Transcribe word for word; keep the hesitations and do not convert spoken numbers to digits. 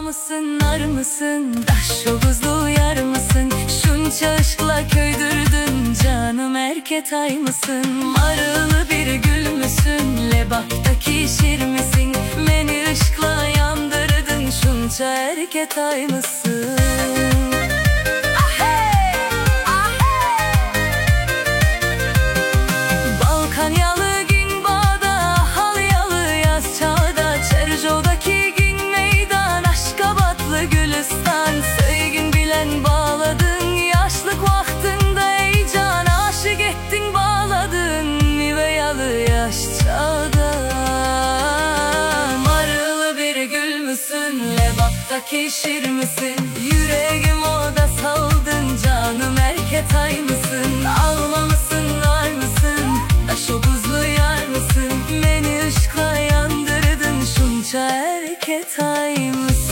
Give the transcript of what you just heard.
mısın, nar mısın, daş yobuzlu yar mısın? Şunca aşkla köydürdün canım, erket ay mısın? Marılı bir gül müsün, lebaktaki şir misin? Beni ışkla yandırdın, şunca erket ay mısın? Söygün bilen bağladın, yaşlık vaktinde ey can, aşık ettin bağladın Niveyalı yaş çağda. Marılı bir gül müsün, lebaktaki şir misin? Yüreğim oda saldın canım, erket ay mısın? Alma mısın, var mısın, daş obuzlu yar mısın? Beni ışkla yandırdın, şunca erket ay mısın?